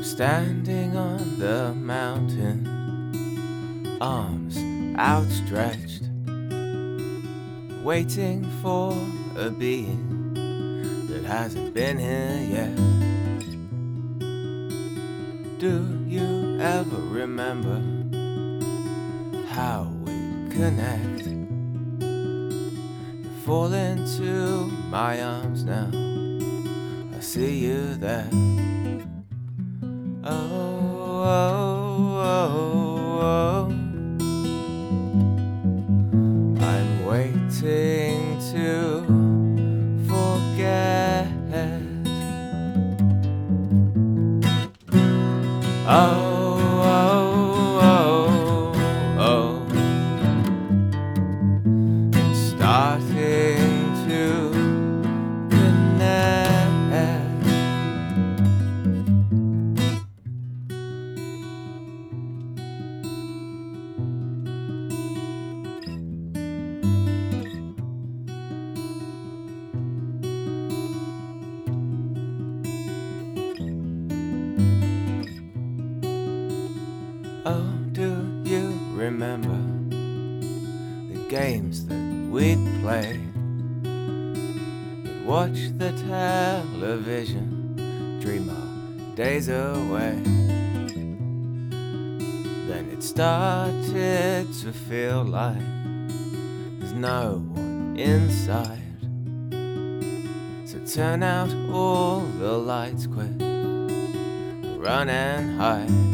Standing on the mountain, arms outstretched, waiting for a being that hasn't been here yet. Do you ever remember how we connect? You fall into my arms now, I see you there. Oh, oh, oh, oh. I'm waiting to forget. Oh, oh, oh, oh. It's starting to connect. Oh, do you remember the games that we'd play? You'd watch the television, dream our days away. Then it started to feel like there's no one inside. So turn out all the lights quick, run and hide.